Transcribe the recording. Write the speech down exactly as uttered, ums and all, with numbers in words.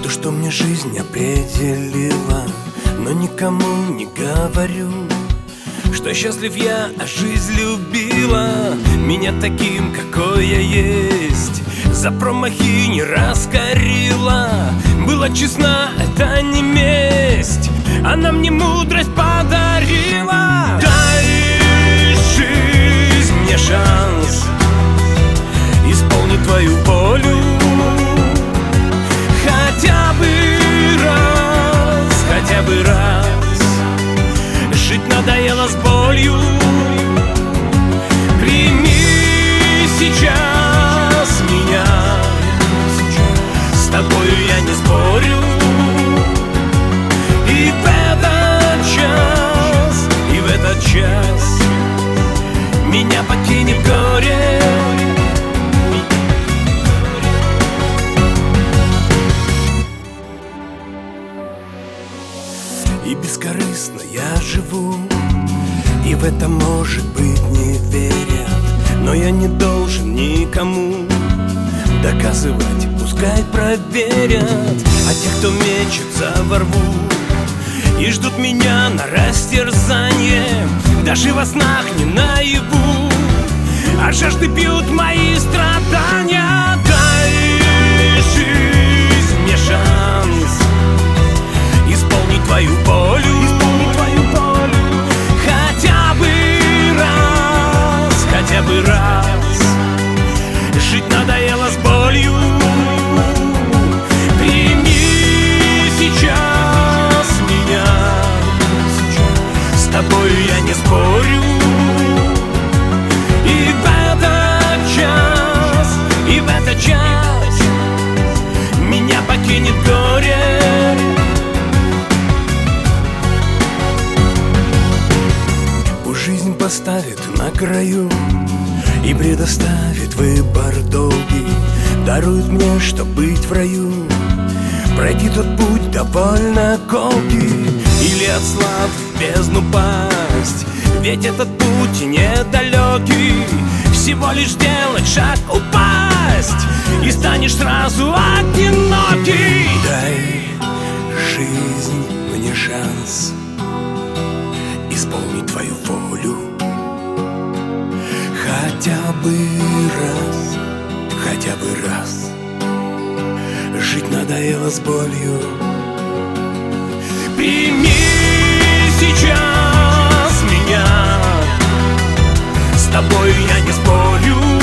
То, что мне жизнь определила, но никому не говорю, что счастлив я, а жизнь любила меня таким, какой я есть. За промахи не раскорила, была честна, это не месть. Она мне мудрость подарила. Дай, жизнь, мне шанс исполнить твою волю. Хотя бы раз, хотя бы раз. Жить надоело с болью. Прими сейчас меня, с тобою я не спорю. И в этот час, и в этот час меня покинет горе. И бескорыстно я живу, и в это, может быть, не верят. Но я не должен никому доказывать, пускай проверят. А те, кто мечется во рву и ждут меня на растерзание, даже во снах не наяву, а жажды пьют мои страдания. Дай, жизнь, мне шанс исполнить твою волю, исполнить твою волю. Хотя бы раз, хотя бы раз. Жить надоело с болью. Прими сейчас меня, с тобою я не спорю. И в этот час, и в этот час меня покинет горе. Жизнь поставит на краю и предоставит выбор долгий. Дарует мне, чтоб быть в раю, пройти тот путь довольно колкий, или от слав в бездну пасть. Ведь этот путь недалекий, всего лишь сделать шаг, упасть, и станешь сразу одинокий. Дай, жизнь, мне шанс исполнить твою волю. Хотя бы раз, хотя бы раз. Жить надоело с болью. Прими сейчас меня, с тобою я не спорю.